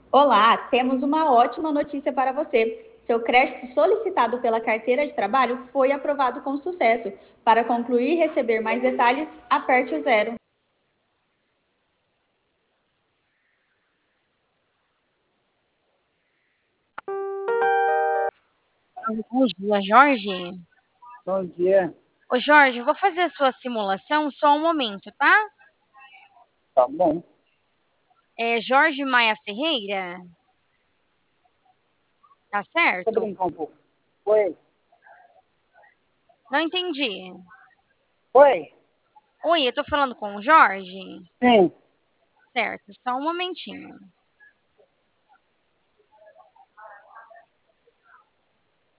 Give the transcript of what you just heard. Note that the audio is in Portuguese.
Olá, temos uma ótima notícia para você. Seu crédito solicitado pela carteira de trabalho foi aprovado com sucesso. Para concluir e receber mais detalhes, aperte o zero. Bom dia, Jorge. Bom dia. Ô, Jorge, eu vou fazer a sua simulação só um momento, tá? Tá bom. É Jorge Maia Ferreira, tá Vou certo? brincar um pouco. Oi. Não entendi. Oi. Oi, eu tô falando com o Jorge? Sim. Certo, só um momentinho.